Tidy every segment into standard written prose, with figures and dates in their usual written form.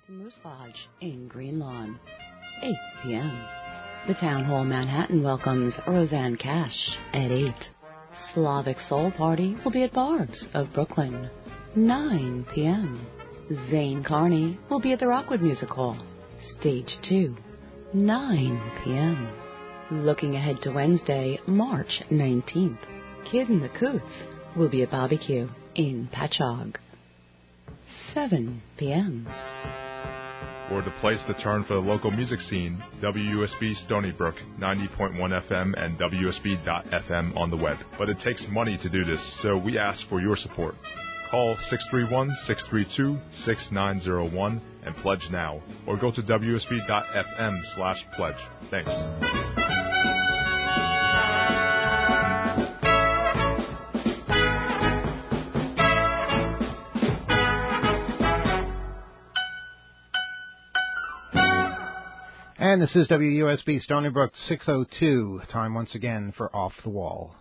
Moose Lodge in Green Lawn, 8 p.m. The Town Hall Manhattan welcomes Roseanne Cash at 8. Slavic Soul Party will be at Barb's of Brooklyn, 9 p.m. Zane Carney will be at the Rockwood Music Hall, Stage 2, 9 p.m. Looking ahead to Wednesday, March 19th, Kid and the Coots will be at Barbecue in Patchogue, 7 p.m. Or the place to turn for the local music scene, WUSB Stony Brook, 90.1 FM and WUSB.FM on the web. But it takes money to do this, so we ask for your support. Call 631-632-6901 and pledge now, or go to WUSB.FM/pledge. Thanks. And this is WUSB Stony Brook 6:02. Time once again for Off the Wall.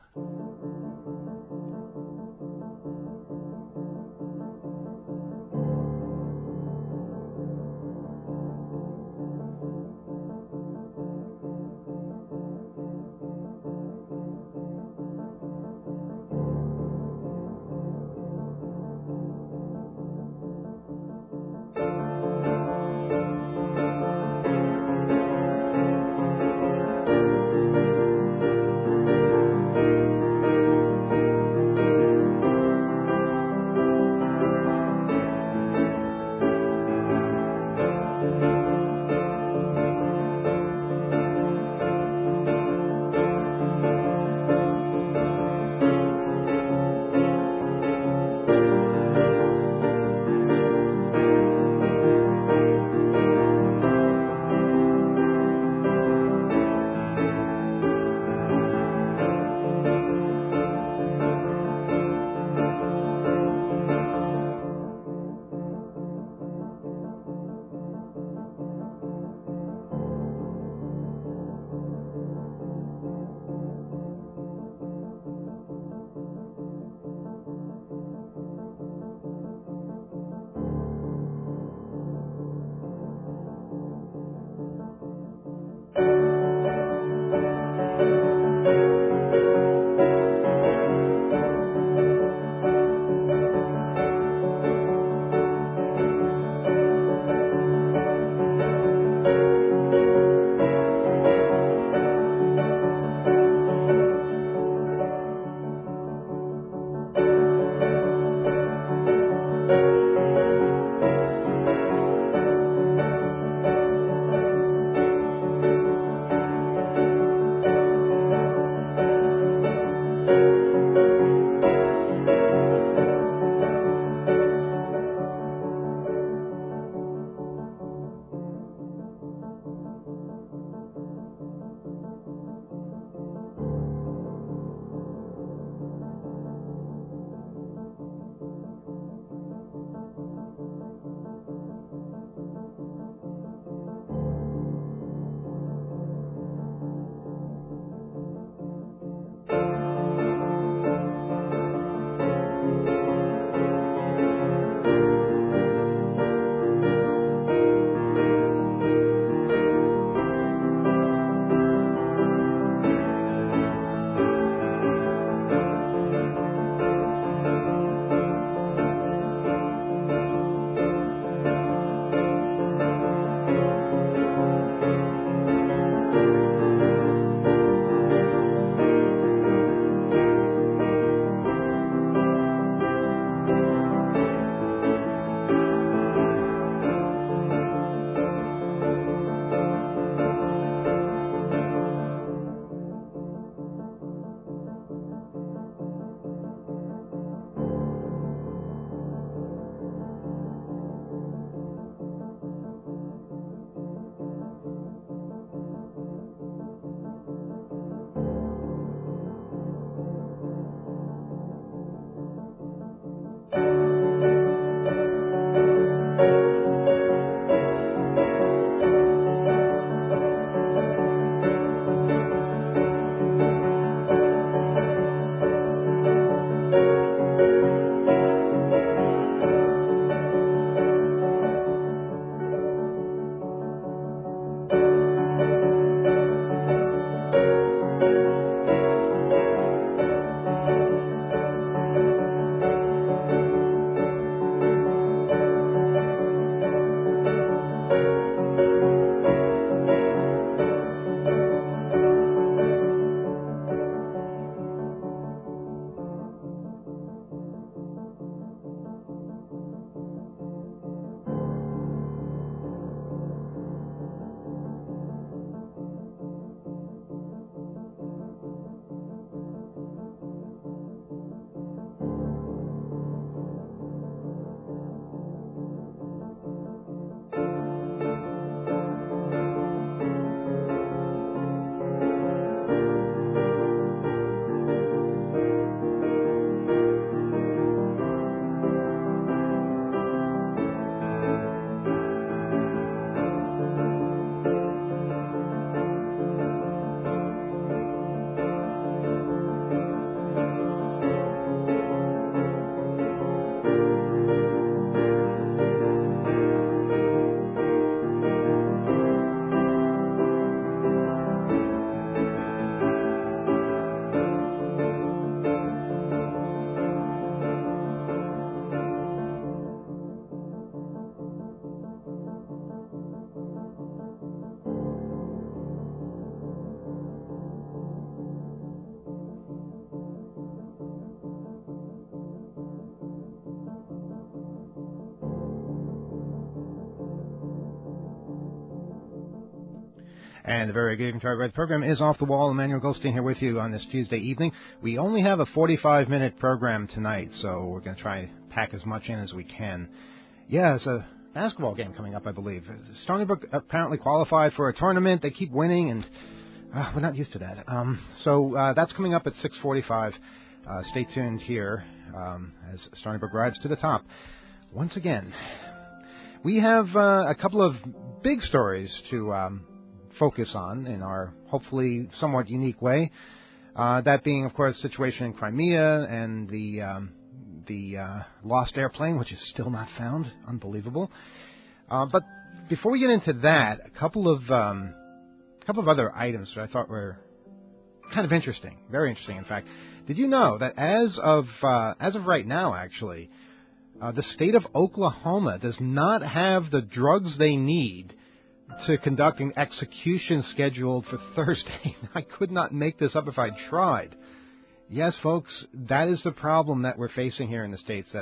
And the very good evening to our red program is Off the Wall. Emmanuel Goldstein here with you on this Tuesday evening. We only have a 45-minute program tonight, so we're going to try and pack as much in as we can. Yeah, it's a basketball game coming up, I believe. Stony Brook apparently qualified for a tournament. They keep winning, and we're not used to that. So that's coming up at 6:45. Stay tuned here as Stony Brook rides to the top. Once again, we have a couple of big stories to focus on in our hopefully somewhat unique way. That being, of course, the situation in Crimea and the lost airplane, which is still not found. Unbelievable. But before we get into that, a couple of other items that I thought were kind of interesting, very interesting, in fact. Did you know that as of right now, actually, the state of Oklahoma does not have the drugs they need to conduct an execution scheduled for Thursday? I could not make this up if I tried. Yes, folks, that is the problem that we're facing here in the States, that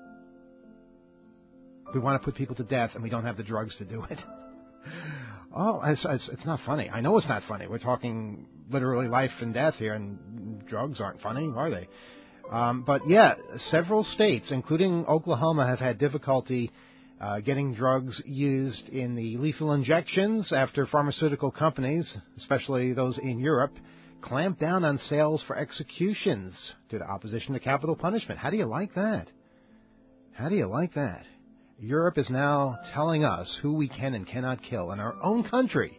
we want to put people to death and we don't have the drugs to do it. Oh, it's not funny. I know it's not funny. We're talking literally life and death here, and drugs aren't funny, are they? But yeah, several states, including Oklahoma, have had difficulty getting drugs used in the lethal injections after pharmaceutical companies, especially those in Europe, clamped down on sales for executions due to opposition to capital punishment. How do you like that? How do you like that? Europe is now telling us who we can and cannot kill in our own country.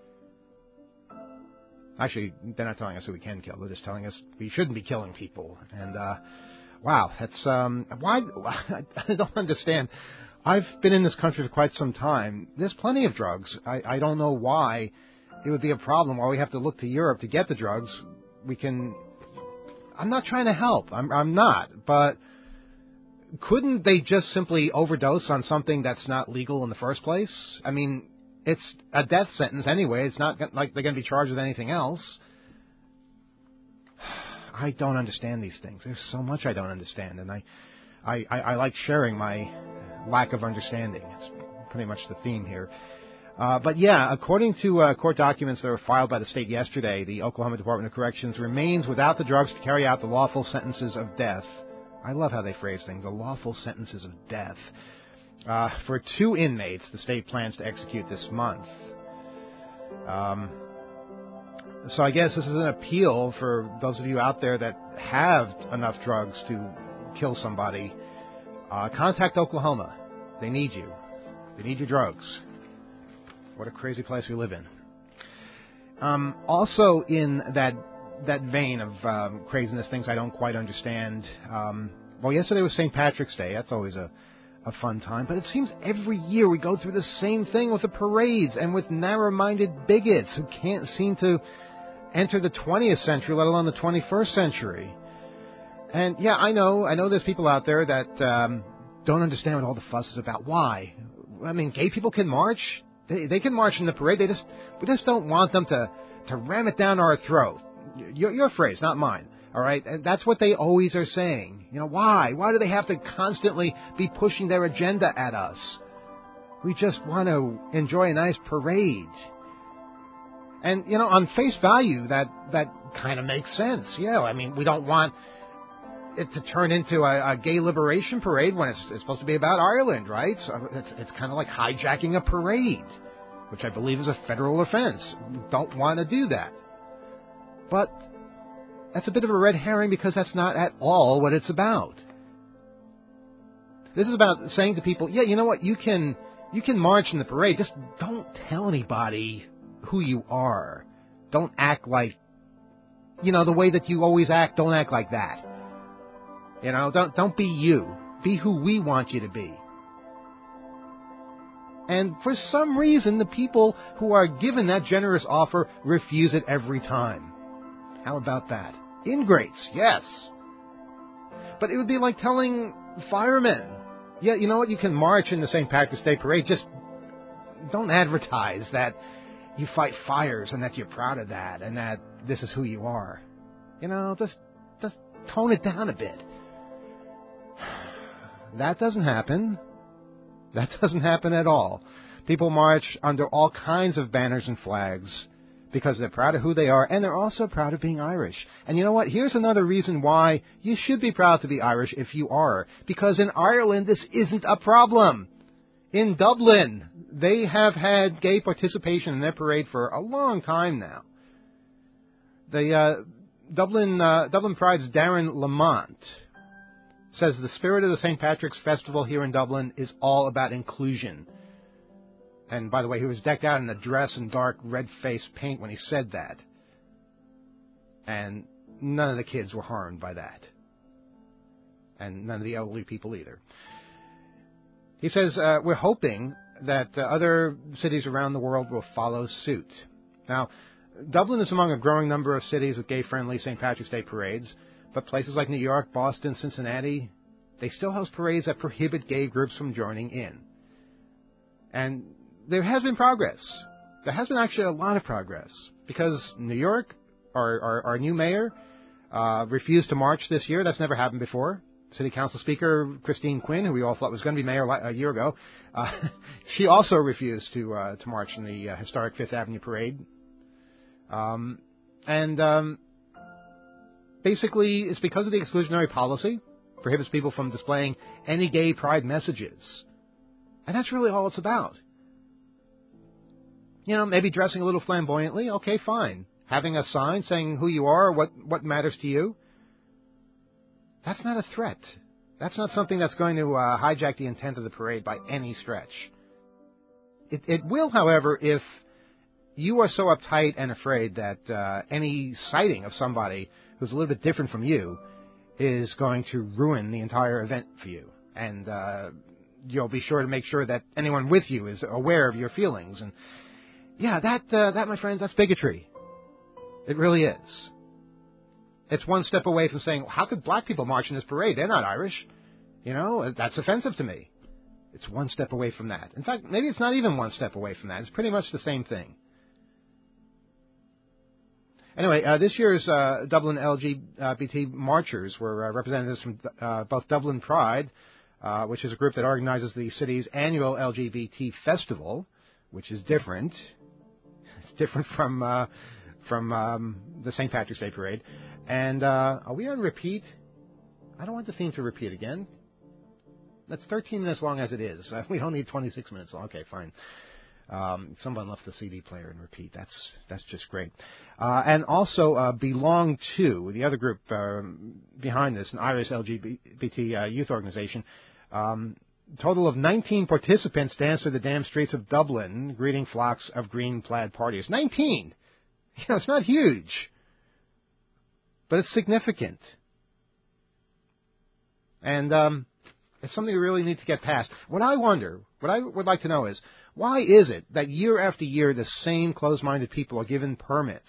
Actually, they're not telling us who we can kill. They're just telling us we shouldn't be killing people. And, wow, that's, why, I don't understand. I've been in this country for quite some time. There's plenty of drugs. I don't know why it would be a problem why we have to look to Europe to get the drugs. I'm not trying to help. I'm not. But couldn't they just simply overdose on something that's not legal in the first place? I mean, it's a death sentence anyway. It's not like they're going to be charged with anything else. I don't understand these things. There's so much I don't understand, and I like sharing my lack of understanding. It's pretty much the theme here. But yeah, according to court documents that were filed by the state yesterday, the Oklahoma Department of Corrections remains without the drugs to carry out the lawful sentences of death. I love how they phrase things, the lawful sentences of death. For 2 inmates, the state plans to execute this month. So I guess this is an appeal for those of you out there that have enough drugs to kill somebody. Contact Oklahoma. They need you. They need your drugs. What a crazy place we live in. Also in that vein of craziness, things I don't quite understand. Well, yesterday was St. Patrick's Day. That's always a fun time. But it seems every year we go through the same thing with the parades and with narrow-minded bigots who can't seem to enter the 20th century, let alone the 21st century. And, yeah, I know there's people out there that don't understand what all the fuss is about. Why? I mean, gay people can march. They can march in the parade. We just don't want them to ram it down our throat. Your phrase, not mine. All right? And that's what they always are saying. You know, why? Why do they have to constantly be pushing their agenda at us? We just want to enjoy a nice parade. And, you know, on face value, that kind of makes sense. Yeah, I mean, we don't want it to turn into a gay liberation parade when it's supposed to be about Ireland, right? So it's kind of like hijacking a parade, which I believe is a federal offense. We don't want to do that. But that's a bit of a red herring because that's not at all what it's about. This is about saying to people, yeah, you know what, you can march in the parade, just don't tell anybody who you are. Don't act like, you know, the way that you always act, don't act like that. You know, don't be you. Be who we want you to be. And for some reason, the people who are given that generous offer refuse it every time. How about that? Ingrates, yes. But it would be like telling firemen, yeah, you know what, you can march in the St. Patrick's Day parade, just don't advertise that you fight fires and that you're proud of that and that this is who you are. You know, just tone it down a bit. That doesn't happen. That doesn't happen at all. People march under all kinds of banners and flags because they're proud of who they are, and they're also proud of being Irish. And you know what? Here's another reason why you should be proud to be Irish if you are. Because in Ireland, this isn't a problem. In Dublin, they have had gay participation in their parade for a long time now. The Dublin Pride's Darren Lamont says the spirit of the St. Patrick's Festival here in Dublin is all about inclusion. And by the way, he was decked out in a dress and dark red face paint when he said that. And none of the kids were harmed by that. And none of the elderly people either. He says, we're hoping that other cities around the world will follow suit. Now, Dublin is among a growing number of cities with gay-friendly St. Patrick's Day parades, but places like New York, Boston, Cincinnati, they still host parades that prohibit gay groups from joining in. And there has been progress. There has been actually a lot of progress, because New York, our new mayor, refused to march this year. That's never happened before. City Council Speaker Christine Quinn, who we all thought was going to be mayor a year ago, she also refused to march in the historic Fifth Avenue parade. Basically, it's because of the exclusionary policy, prohibits people from displaying any gay pride messages. And that's really all it's about. You know, maybe dressing a little flamboyantly, okay, fine. Having a sign saying who you are, what matters to you. That's not a threat. That's not something that's going to hijack the intent of the parade by any stretch. It will, however, if you are so uptight and afraid that any sighting of somebody who's a little bit different from you is going to ruin the entire event for you. And you'll be sure to make sure that anyone with you is aware of your feelings. And yeah, that, my friends, that's bigotry. It really is. It's one step away from saying, how could black people march in this parade? They're not Irish. You know, that's offensive to me. It's one step away from that. In fact, maybe it's not even one step away from that. It's pretty much the same thing. Anyway, this year's Dublin LGBT marchers were representatives from both Dublin Pride, which is a group that organizes the city's annual LGBT festival, which is different. It's different from the St. Patrick's Day parade. And are we on repeat? I don't want the theme to repeat again. That's 13 minutes long as it is. We don't need 26 minutes long. Okay, fine. Someone left the CD player and repeat. That's just great. And also Belong To, the other group behind this, an Irish LGBT youth organization. Total of 19 participants danced through the damn streets of Dublin, greeting flocks of green plaid partiers. 19! You know, it's not huge, but it's significant. And it's something we really need to get past. What I would like to know is, why is it that year after year the same closed-minded people are given permits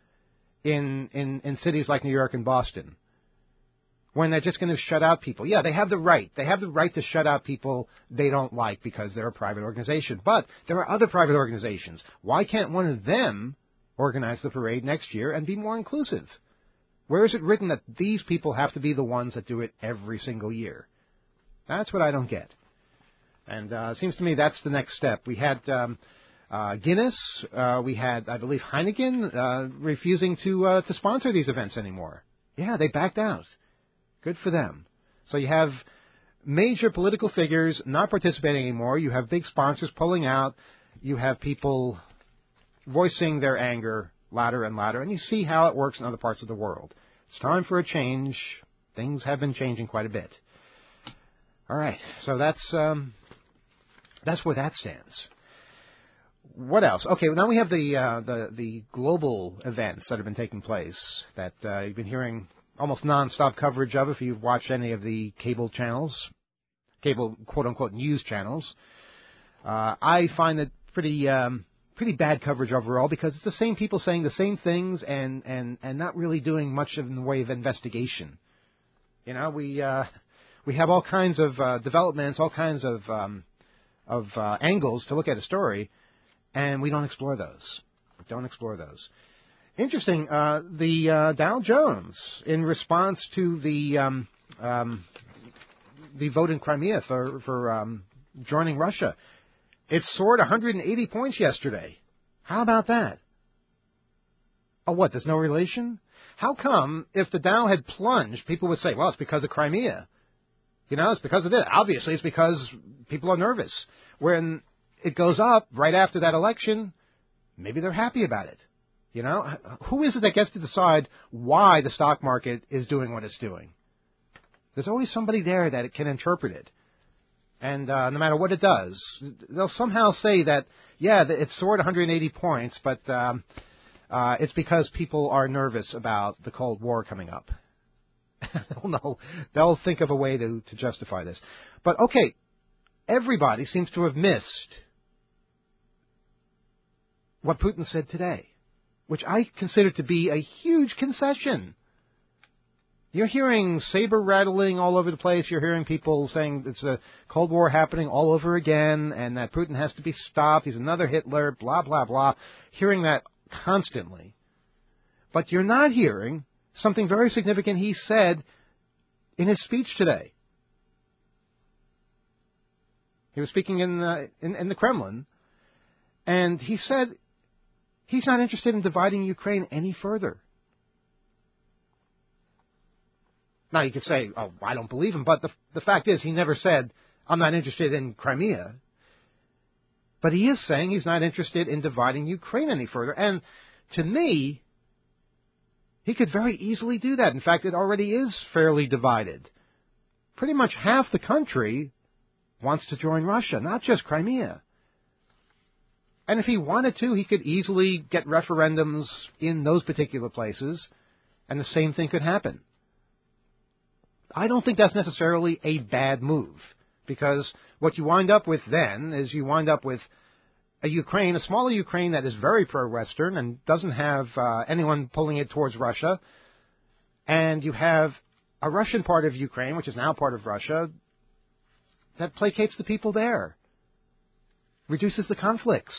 in cities like New York and Boston when they're just going to shut out people? Yeah, they have the right. They have the right to shut out people they don't like because they're a private organization. But there are other private organizations. Why can't one of them organize the parade next year and be more inclusive? Where is it written that these people have to be the ones that do it every single year? That's what I don't get. And it seems to me that's the next step. We had Guinness. We had, I believe, Heineken refusing to sponsor these events anymore. Yeah, they backed out. Good for them. So you have major political figures not participating anymore. You have big sponsors pulling out. You have people voicing their anger louder and louder. And you see how it works in other parts of the world. It's time for a change. Things have been changing quite a bit. All right, so that's where that stands. What else? Okay, well, now we have the global events that have been taking place that you've been hearing almost nonstop coverage of if you've watched any of the cable channels, cable quote-unquote news channels. I find it pretty bad coverage overall because it's the same people saying the same things and not really doing much in the way of investigation. You know, we have all kinds of developments, all kinds of angles to look at a story, and we don't explore those. Interesting, the Dow Jones, in response to the vote in Crimea for joining Russia, it soared 180 points yesterday. How about that? Oh, what, there's no relation? How come if the Dow had plunged, people would say, well, it's because of Crimea. It's because of this. Obviously, it's because people are nervous. When it goes up right after that election, maybe they're happy about it. Who is it that gets to decide why the stock market is doing what it's doing? There's always somebody there that can interpret it. And no matter what it does, they'll somehow say that, yeah, it soared 180 points, but it's because people are nervous about the Cold War coming up. No, they'll think of a way to justify this. But, okay, everybody seems to have missed what Putin said today, which I consider to be a huge concession. You're hearing saber rattling all over the place. You're hearing people saying it's a Cold War happening all over again and that Putin has to be stopped. He's another Hitler, blah, blah, blah. Hearing that constantly. But you're not hearing something very significant he said in his speech today. He was speaking in the Kremlin, and he said he's not interested in dividing Ukraine any further. Now, you could say, oh, I don't believe him, but the fact is he never said, I'm not interested in Crimea. But he is saying he's not interested in dividing Ukraine any further. And to me, he could very easily do that. In fact, it already is fairly divided. Pretty much half the country wants to join Russia, not just Crimea. And if he wanted to, he could easily get referendums in those particular places, and the same thing could happen. I don't think that's necessarily a bad move, because what you wind up with then is you wind up with a smaller Ukraine that is very pro-Western and doesn't have anyone pulling it towards Russia. And you have a Russian part of Ukraine, which is now part of Russia, that placates the people there, reduces the conflicts.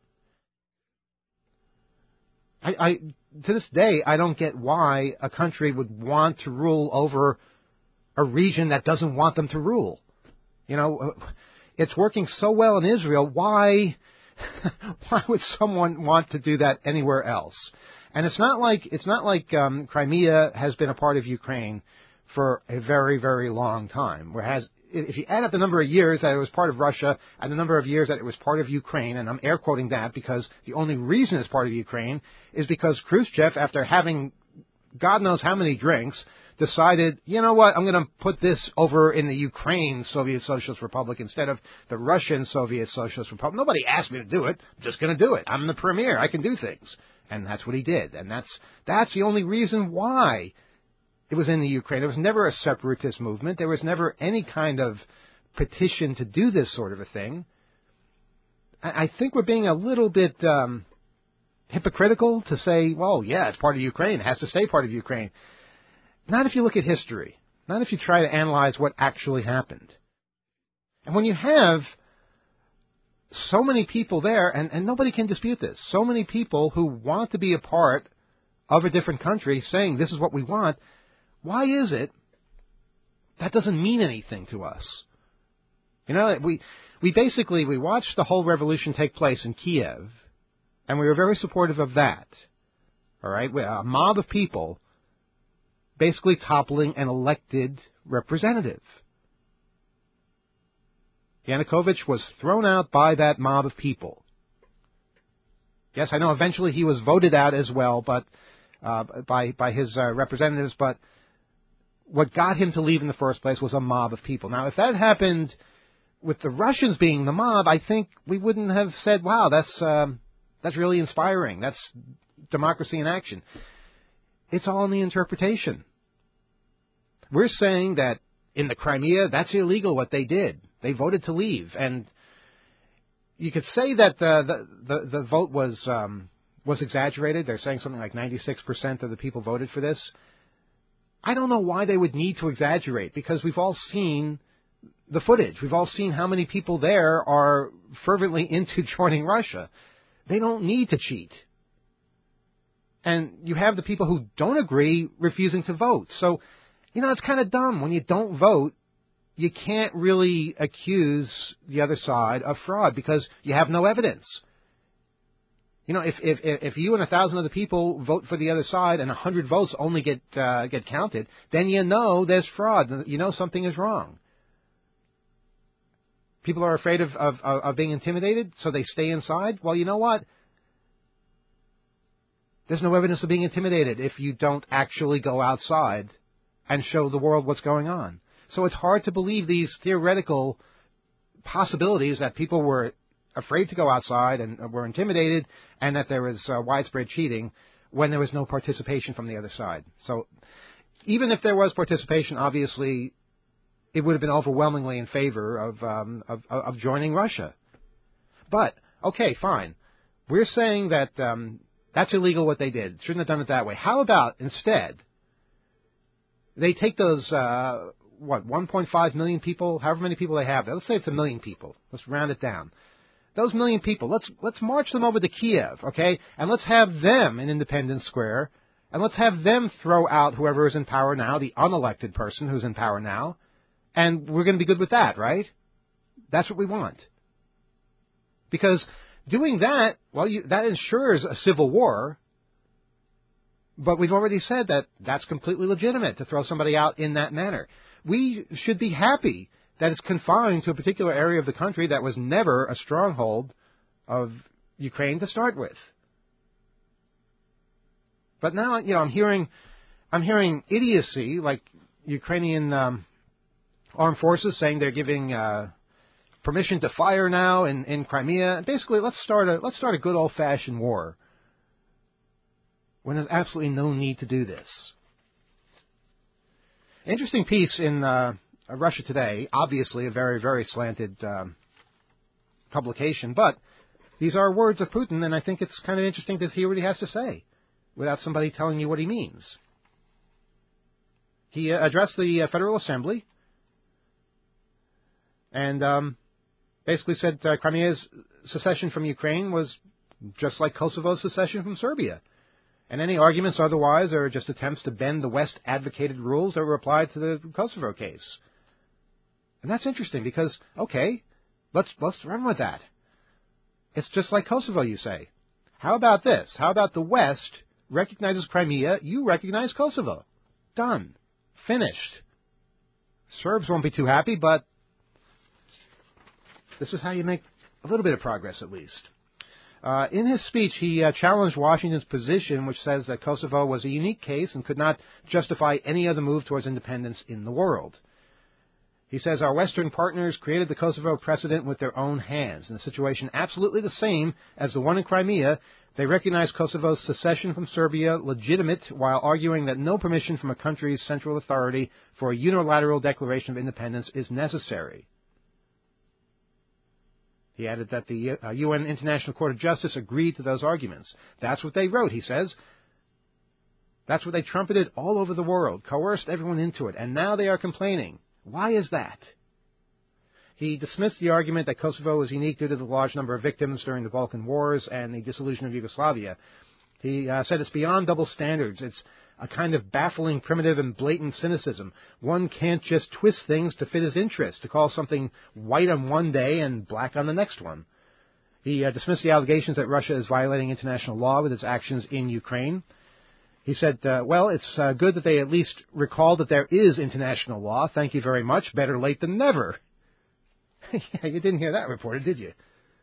To this day, I don't get why a country would want to rule over a region that doesn't want them to rule. It's working so well in Israel. Why would someone want to do that anywhere else? And it's not like Crimea has been a part of Ukraine for a very, very long time. Whereas if you add up the number of years that it was part of Russia and the number of years that it was part of Ukraine, and I'm air quoting that because the only reason it's part of Ukraine is because Khrushchev, after having God knows how many drinks, decided, you know what, I'm going to put this over in the Ukraine Soviet Socialist Republic instead of the Russian Soviet Socialist Republic. Nobody asked me to do it. I'm just going to do it. I'm the premier. I can do things. And that's what he did. And that's the only reason why it was in the Ukraine. There was never a separatist movement. There was never any kind of petition to do this sort of a thing. I think we're being a little bit hypocritical to say, well, yeah, it's part of Ukraine. It has to stay part of Ukraine. Not if you look at history. Not if you try to analyze what actually happened. And when you have so many people there, and nobody can dispute this, so many people who want to be a part of a different country saying this is what we want, why is it that doesn't mean anything to us? We watched the whole revolution take place in Kiev, and we were very supportive of that. All right? A mob of people basically toppling an elected representative. Yanukovych was thrown out by that mob of people. Yes, I know eventually he was voted out as well, but by his representatives, but what got him to leave in the first place was a mob of people. Now, if that happened with the Russians being the mob, I think we wouldn't have said, wow, that's really inspiring. That's democracy in action. It's all in the interpretation. We're saying that in the Crimea, that's illegal what they did. They voted to leave. And you could say that the vote was exaggerated. They're saying something like 96% of the people voted for this. I don't know why they would need to exaggerate, because we've all seen the footage. We've all seen how many people there are fervently into joining Russia. They don't need to cheat. And you have the people who don't agree refusing to vote. So, it's kind of dumb. When you don't vote, you can't really accuse the other side of fraud because you have no evidence. If you and 1,000 other people vote for the other side and 100 votes only get counted, then there's fraud. Something is wrong. People are afraid of being intimidated, so they stay inside. Well, you know what? There's no evidence of being intimidated if you don't actually go outside and show the world what's going on. So it's hard to believe these theoretical possibilities that people were afraid to go outside and were intimidated and that there was widespread cheating when there was no participation from the other side. So even if there was participation, obviously it would have been overwhelmingly in favor of joining Russia. But, okay, fine. We're saying that that's illegal what they did. Shouldn't have done it that way. How about instead they take those, 1.5 million people, however many people they have. Let's say it's 1 million people. Let's round it down. Those 1 million people, let's march them over to Kiev, okay? And let's have them in Independence Square, and let's have them throw out whoever is in power now, the unelected person who's in power now, and we're going to be good with that, right? That's what we want. Because doing that, that ensures a civil war, but we've already said that that's completely legitimate to throw somebody out in that manner. We should be happy that it's confined to a particular area of the country that was never a stronghold of Ukraine to start with. But now, I'm hearing idiocy, like Ukrainian armed forces saying they're giving permission to fire now in Crimea. Basically, let's start a good old-fashioned war when there's absolutely no need to do this. Interesting piece in Russia Today, obviously a very, very slanted publication, but these are words of Putin, and I think it's kind of interesting to hear what he has to say without somebody telling you what he means. He addressed the Federal Assembly and basically said Crimea's secession from Ukraine was just like Kosovo's secession from Serbia. And any arguments otherwise are just attempts to bend the West-advocated rules that were applied to the Kosovo case. And that's interesting because, okay, let's run with that. It's just like Kosovo, you say. How about this? How about the West recognizes Crimea, you recognize Kosovo? Done. Finished. Serbs won't be too happy, but this is how you make a little bit of progress at least. In his speech, he challenged Washington's position, which says that Kosovo was a unique case and could not justify any other move towards independence in the world. He says, our Western partners created the Kosovo precedent with their own hands. In a situation absolutely the same as the one in Crimea, they recognize Kosovo's secession from Serbia legitimate while arguing that no permission from a country's central authority for a unilateral declaration of independence is necessary. He added that the UN International Court of Justice agreed to those arguments. That's what they wrote, he says. That's what they trumpeted all over the world, coerced everyone into it, and now they are complaining. Why is that? He dismissed the argument that Kosovo was unique due to the large number of victims during the Balkan Wars and the dissolution of Yugoslavia. He said it's beyond double standards. It's a kind of baffling, primitive, and blatant cynicism. One can't just twist things to fit his interest, to call something white on one day and black on the next one. He dismissed the allegations that Russia is violating international law with its actions in Ukraine. He said, it's good that they at least recall that there is international law. Thank you very much. Better late than never. Yeah, you didn't hear that reported, did you?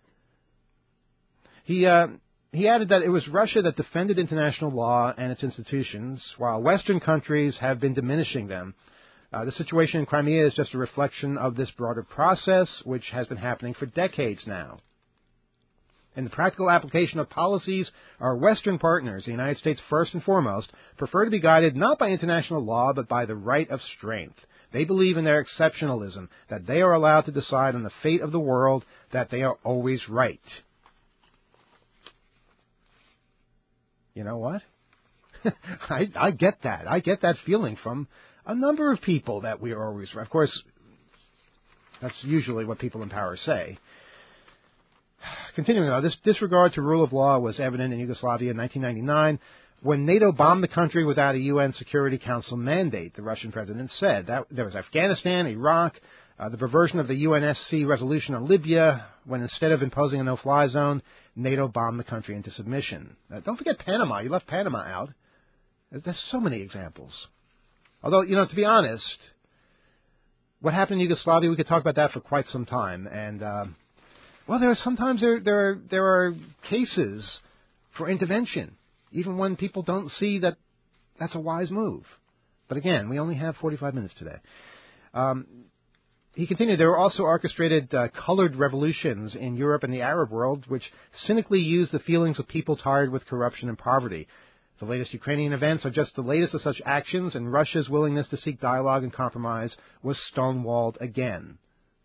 He added that it was Russia that defended international law and its institutions, while Western countries have been diminishing them. The situation in Crimea is just a reflection of this broader process, which has been happening for decades now. In the practical application of policies, our Western partners, the United States first and foremost, prefer to be guided not by international law, but by the right of strength. They believe in their exceptionalism, that they are allowed to decide on the fate of the world, that they are always right. You know what? I get that. I get that feeling from a number of people that we are always right. Of course, that's usually what people in power say. Continuing on, this disregard to rule of law was evident in Yugoslavia in 1999 when NATO bombed the country without a UN Security Council mandate, the Russian president said. There was Afghanistan, Iraq, The perversion of the UNSC resolution on Libya, when instead of imposing a no-fly zone, NATO bombed the country into submission. Don't forget Panama. You left Panama out. There's so many examples. Although, to be honest, what happened in Yugoslavia, we could talk about that for quite some time. And, there are cases for intervention, even when people don't see that that's a wise move. But again, we only have 45 minutes today. He continued, there were also orchestrated colored revolutions in Europe and the Arab world, which cynically used the feelings of people tired with corruption and poverty. The latest Ukrainian events are just the latest of such actions, and Russia's willingness to seek dialogue and compromise was stonewalled again.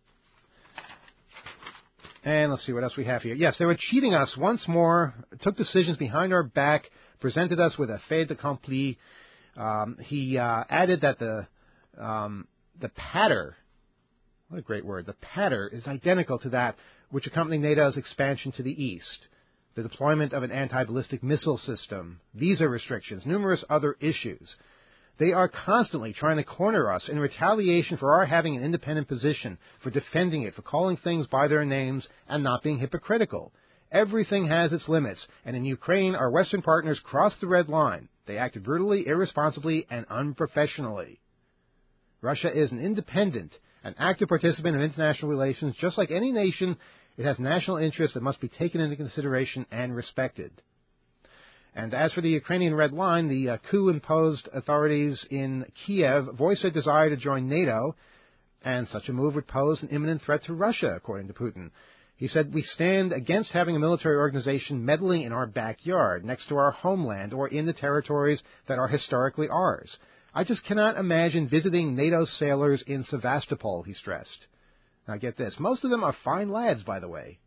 And let's see what else we have here. Yes, they were cheating us once more, took decisions behind our back, presented us with a fait accompli. He added that the patter, what a great word, the patter is identical to that which accompanied NATO's expansion to the east. The deployment of an anti-ballistic missile system, visa restrictions, numerous other issues. They are constantly trying to corner us in retaliation for our having an independent position, for defending it, for calling things by their names and not being hypocritical. Everything has its limits, and in Ukraine, our Western partners crossed the red line. They acted brutally, irresponsibly, and unprofessionally. Russia is an independent, an active participant in international relations. Just like any nation, it has national interests that must be taken into consideration and respected. And as for the Ukrainian Red Line, the coup-imposed authorities in Kiev voiced their desire to join NATO, and such a move would pose an imminent threat to Russia, according to Putin. He said, we stand against having a military organization meddling in our backyard, next to our homeland, or in the territories that are historically ours. I just cannot imagine visiting NATO sailors in Sevastopol, he stressed. Now get this, most of them are fine lads, by the way.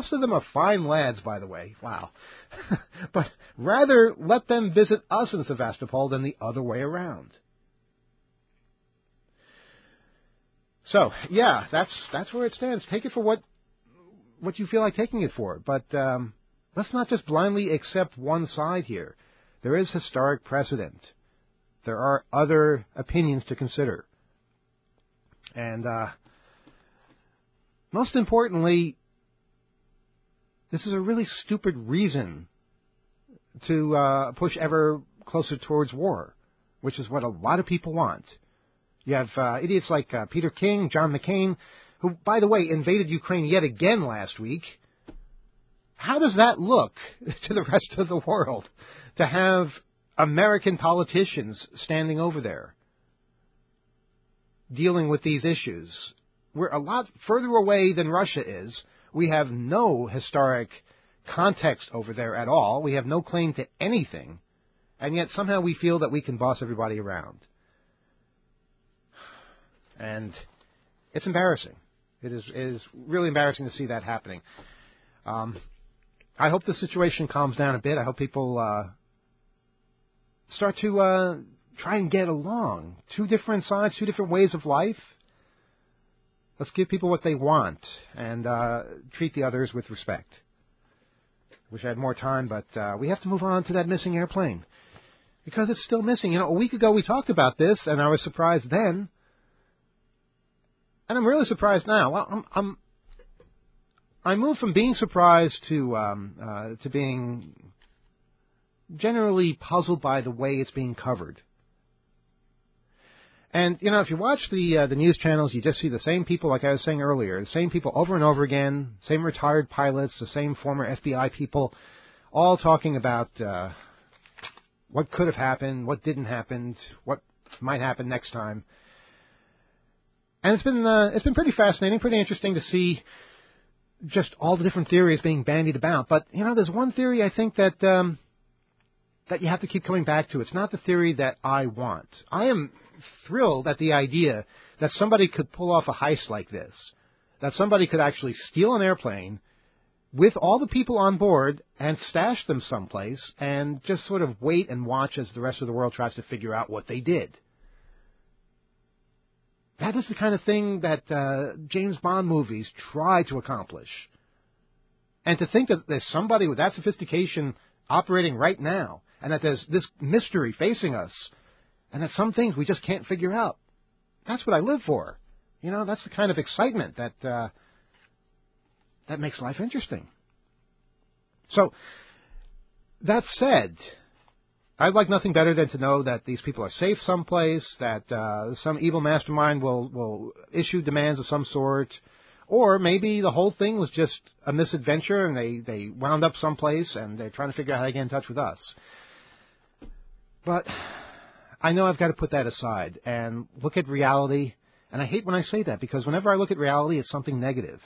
Wow. But rather let them visit us in Sevastopol than the other way around. So, yeah, that's where it stands. Take it for what you feel like taking it for. But let's not just blindly accept one side here. There is historic precedent. There are other opinions to consider. And most importantly, this is a really stupid reason to push ever closer towards war, which is what a lot of people want. You have idiots like Peter King, John McCain, who, by the way, invaded Ukraine yet again last week. How does that look to the rest of the world, to have American politicians standing over there dealing with these issues? We're a lot further away than Russia is. We have no historic context over there at all. We have no claim to anything. And yet somehow we feel that we can boss everybody around. And it's embarrassing. It is really embarrassing to see that happening. I hope the situation calms down a bit. I hope people start to try and get along. Two different sides, two different ways of life. Let's give people what they want and treat the others with respect. Wish I had more time, but we have to move on to that missing airplane because it's still missing. A week ago we talked about this, and I was surprised then, and I'm really surprised now. Well, I moved from being surprised to being generally puzzled by the way it's being covered. And, if you watch the news channels, you just see the same people, like I was saying earlier, the same people over and over again, same retired pilots, the same former FBI people, all talking about what could have happened, what didn't happen, what might happen next time. And it's been pretty fascinating, pretty interesting to see just all the different theories being bandied about. But, there's one theory I think that you have to keep coming back to. It's not the theory that I want. I am thrilled at the idea that somebody could pull off a heist like this, that somebody could actually steal an airplane with all the people on board and stash them someplace and just sort of wait and watch as the rest of the world tries to figure out what they did. That is the kind of thing that James Bond movies try to accomplish. And to think that there's somebody with that sophistication operating right now, and that there's this mystery facing us, and that some things we just can't figure out. That's what I live for. You know, that's the kind of excitement that makes life interesting. So, that said, I'd like nothing better than to know that these people are safe someplace, that some evil mastermind will issue demands of some sort, or maybe the whole thing was just a misadventure and they wound up someplace and they're trying to figure out how to get in touch with us. But I know I've got to put that aside and look at reality. And I hate when I say that, because whenever I look at reality, it's something negative.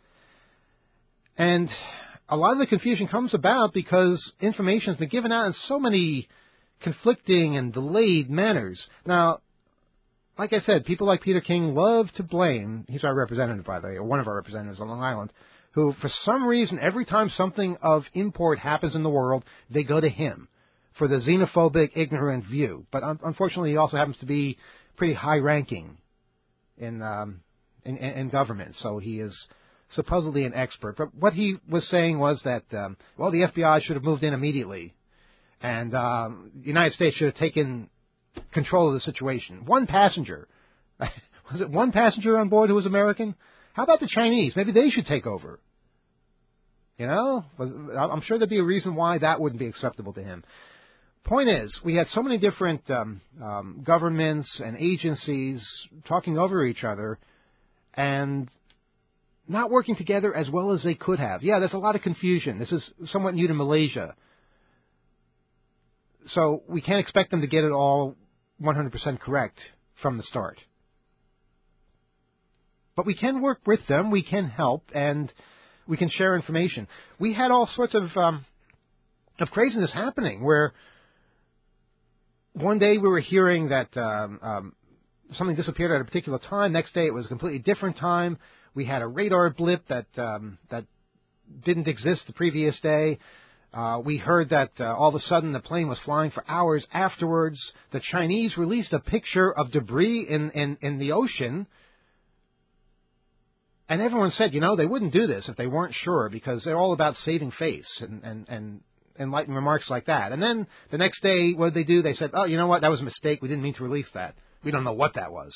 And a lot of the confusion comes about because information has been given out in so many conflicting and delayed manners. Now, like I said, people like Peter King love to blame, he's our representative, by the way, or one of our representatives on Long Island, who, for some reason, every time something of import happens in the world, they go to him for the xenophobic, ignorant view. But unfortunately, he also happens to be pretty high-ranking in government, so he is supposedly an expert. But what he was saying was that, the FBI should have moved in immediately, and the United States should have taken control of the situation. One passenger. Was it one passenger on board who was American? How about the Chinese? Maybe they should take over. You know? I'm sure there'd be a reason why that wouldn't be acceptable to him. Point is, we had so many different governments and agencies talking over each other and not working together as well as they could have. Yeah, there's a lot of confusion. This is somewhat new to Malaysia. So we can't expect them to get it all 100% correct from the start. But we can work with them, we can help, and we can share information. We had all sorts of craziness happening, where one day we were hearing that something disappeared at a particular time. Next day it was a completely different time. We had a radar blip that didn't exist the previous day. We heard that all of a sudden the plane was flying for hours afterwards. The Chinese released a picture of debris in the ocean. And everyone said, you know, they wouldn't do this if they weren't sure, because they're all about saving face and enlightened remarks like that. And then the next day, what did they do? They said, oh, you know what? That was a mistake. We didn't mean to release that. We don't know what that was.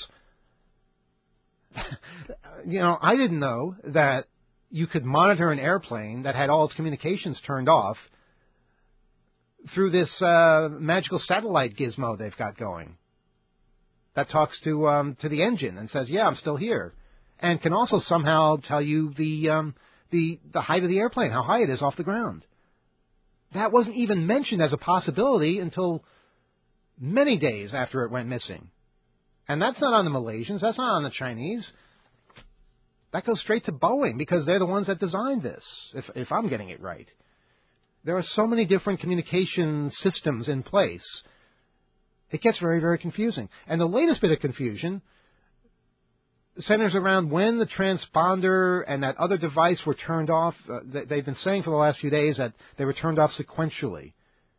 You know, I didn't know that you could monitor an airplane that had all its communications turned off through this magical satellite gizmo they've got going that talks to the engine and says, yeah, I'm still here, and can also somehow tell you the height of the airplane, how high it is off the ground. That wasn't even mentioned as a possibility until many days after it went missing. And that's not on the Malaysians, that's not on the Chinese. That goes straight to Boeing, because they're the ones that designed this, if I'm getting it right. There are so many different communication systems in place. It gets very, very confusing. And the latest bit of confusion centers around when the transponder and that other device were turned off. They've been saying for the last few days that they were turned off sequentially,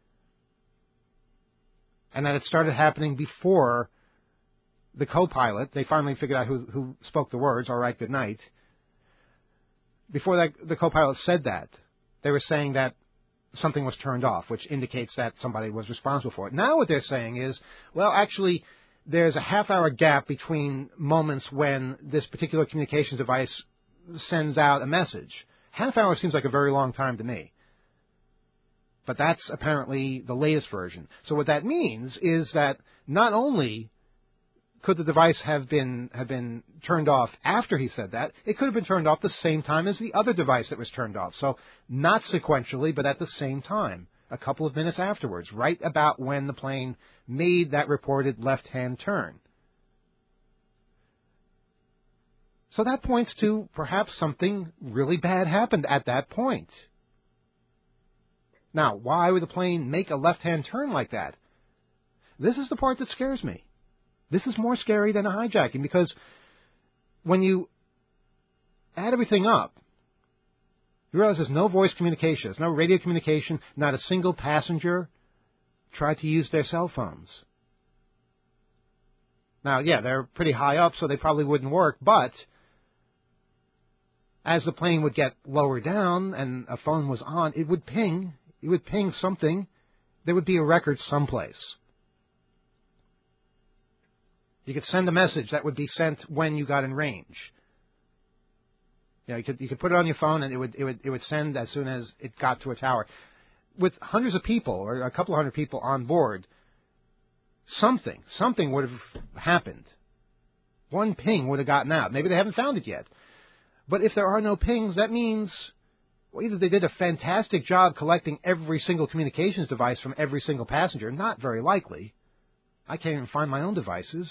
and that it started happening before the co-pilot. They finally figured out who spoke the words, all right, good night. Before that, the co-pilot said that, they were saying that something was turned off, which indicates that somebody was responsible for it. Now what they're saying is, well, actually, there's a half-hour gap between moments when this particular communications device sends out a message. Half hour seems like a very long time to me. But that's apparently the latest version. So what that means is that not only could the device have been turned off after he said that, it could have been turned off the same time as the other device that was turned off. So not sequentially, but at the same time, a couple of minutes afterwards, right about when the plane made that reported left-hand turn. So that points to perhaps something really bad happened at that point. Now, why would the plane make a left-hand turn like that? This is the part that scares me. This is more scary than a hijacking, because when you add everything up, you realize there's no voice communication, there's no radio communication, not a single passenger tried to use their cell phones. Now, yeah, they're pretty high up, so they probably wouldn't work, but as the plane would get lower down and a phone was on, it would ping something. There would be a record someplace. You could send a message that would be sent when you got in range. You could put it on your phone and it would send as soon as it got to a tower. With hundreds of people or a couple of hundred people on board, something would have happened. One ping would have gotten out. Maybe they haven't found it yet. But if there are no pings, that means either they did a fantastic job collecting every single communications device from every single passenger. Not very likely. I can't even find my own devices.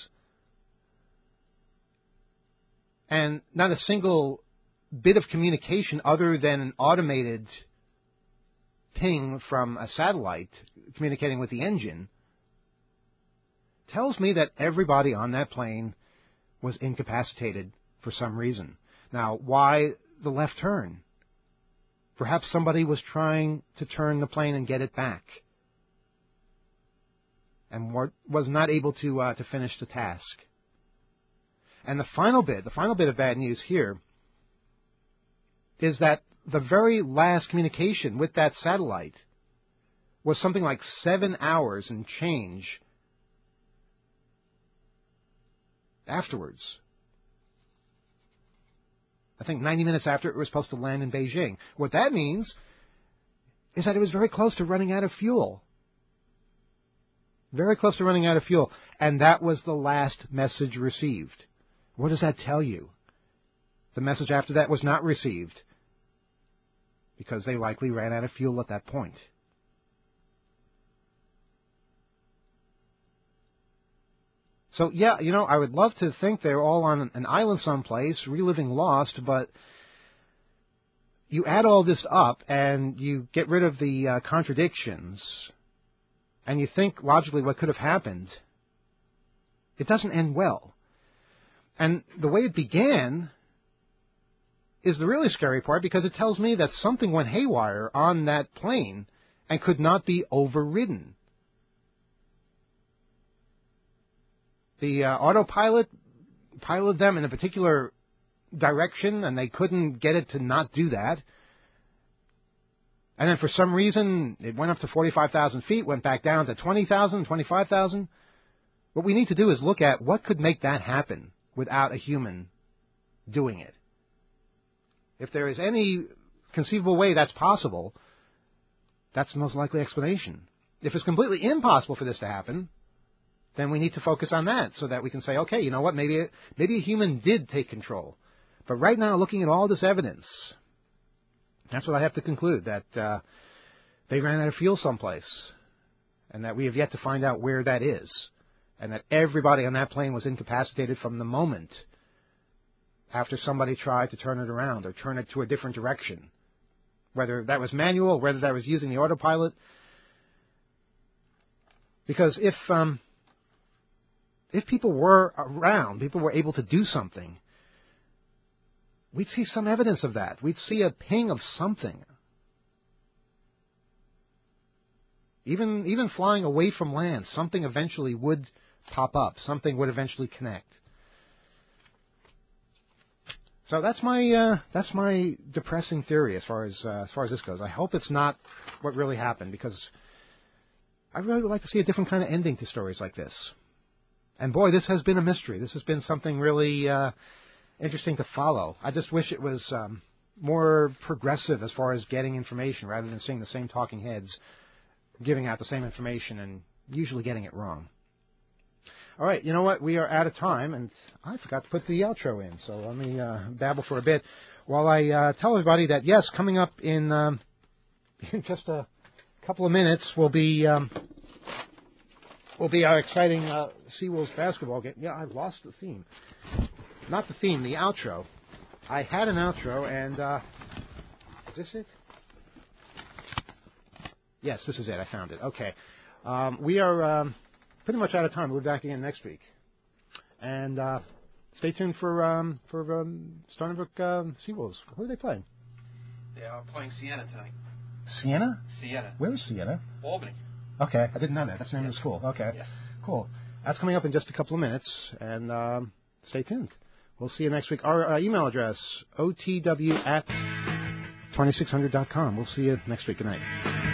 And not a single bit of communication other than an automated ping from a satellite communicating with the engine tells me that everybody on that plane was incapacitated for some reason. Now, why the left turn? Perhaps somebody was trying to turn the plane and get it back and was not able to finish the task. And the final bit of bad news here is that the very last communication with that satellite was something like 7 hours and change afterwards. I think 90 minutes after it was supposed to land in Beijing. What that means is that it was very close to running out of fuel. Very close to running out of fuel. And that was the last message received. What does that tell you? The message after that was not received because they likely ran out of fuel at that point. So, yeah, I would love to think they're all on an island someplace, reliving Lost, but you add all this up and you get rid of the contradictions, and you think logically what could have happened, it doesn't end well. And the way it began is the really scary part because it tells me that something went haywire on that plane and could not be overridden. The autopilot piloted them in a particular direction, and they couldn't get it to not do that. And then for some reason, it went up to 45,000 feet, went back down to 20,000, 25,000. What we need to do is look at what could make that happen without a human doing it. If there is any conceivable way that's possible, that's the most likely explanation. If it's completely impossible for this to happen, then we need to focus on that so that we can say, okay, you know what, maybe a human did take control. But right now, looking at all this evidence, that's what I have to conclude, that they ran out of fuel someplace, and that we have yet to find out where that is, and that everybody on that plane was incapacitated from the moment after somebody tried to turn it around or turn it to a different direction, whether that was manual, whether that was using the autopilot. Because if people were around, people were able to do something, we'd see some evidence of that. We'd see a ping of something. Even flying away from land, something eventually would pop up. Something would eventually connect. So that's my depressing theory as far as this goes. I hope it's not what really happened, because I really would like to see a different kind of ending to stories like this. And boy, this has been a mystery. This has been something really interesting to follow. I just wish it was more progressive as far as getting information, rather than seeing the same talking heads giving out the same information and usually getting it wrong. All right, you know what? We are out of time, and I forgot to put the outro in, so let me babble for a bit while I tell everybody that, yes, coming up in just a couple of minutes will be our exciting Seawolves basketball game. Yeah, I lost the theme. Not the theme, the outro. I had an outro, and is this it? Yes, this is it. I found it. Okay. We are pretty much out of time. We'll be back again next week. And stay tuned for Stony Brook Seawolves. Who are they playing? They are playing Siena tonight. Siena? Siena. Where is Siena? Albany. Okay, I didn't know that. That's the name of the school. Okay, yes. Cool. That's coming up in just a couple of minutes, and stay tuned. We'll see you next week. Our email address, otw@2600.com. We'll see you next week. Good night.